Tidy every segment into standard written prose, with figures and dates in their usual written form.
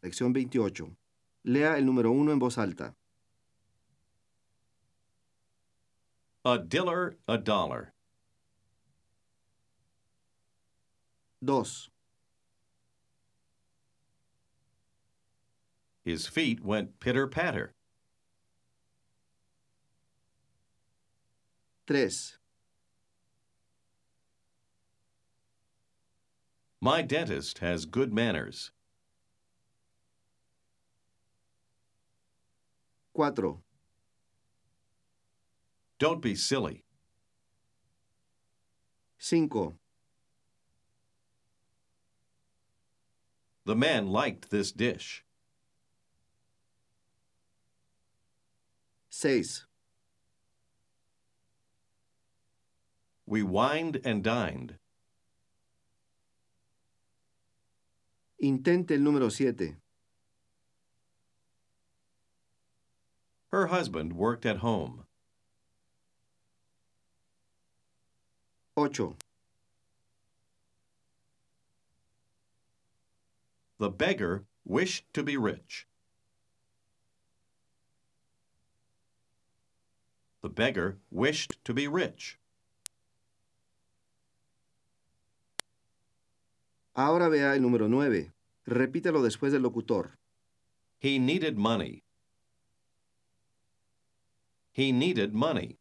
lección 28. Lea el número 1 en voz alta. A diller, a dollar. 2, His feet went pitter-patter. 3, My dentist has good manners. 4, Don't be silly. 5, The man liked this dish. 6, We wined and dined. intente el número 7. Her husband worked at home. 8, The beggar wished to be rich. The beggar wished to be rich. Ahora vea el número 9. Repítelo después del locutor. He needed money. He needed money.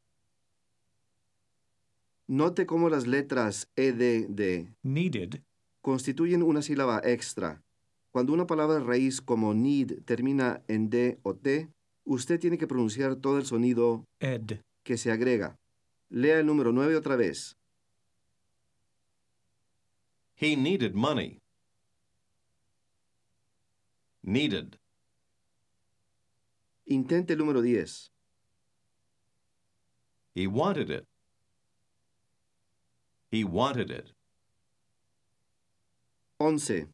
Note cómo las letras ED de needed, constituyen una sílaba extra. Cuando una palabra raíz como need termina en D o T, usted tiene que pronunciar todo el sonido ed, que se agrega. Lea el número 9 otra vez. He needed money. Needed. Intente el número 10. He wanted it. He wanted it. 11,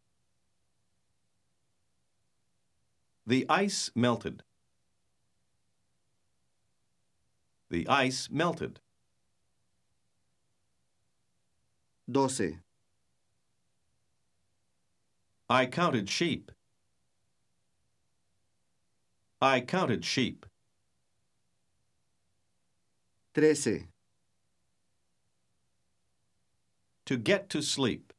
The ice melted. The ice melted. 12, I counted sheep. I counted sheep. 13, To get to sleep.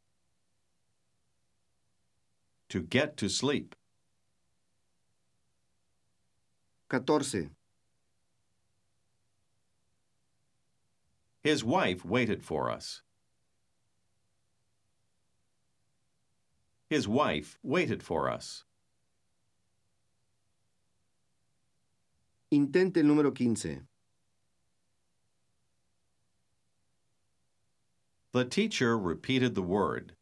To get to sleep. 14, His wife waited for us. His wife waited for us. intente el número 15. The teacher repeated the word.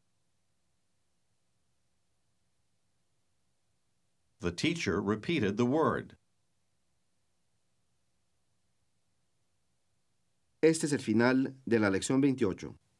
The teacher repeated the word. Este es el final de la lección 28.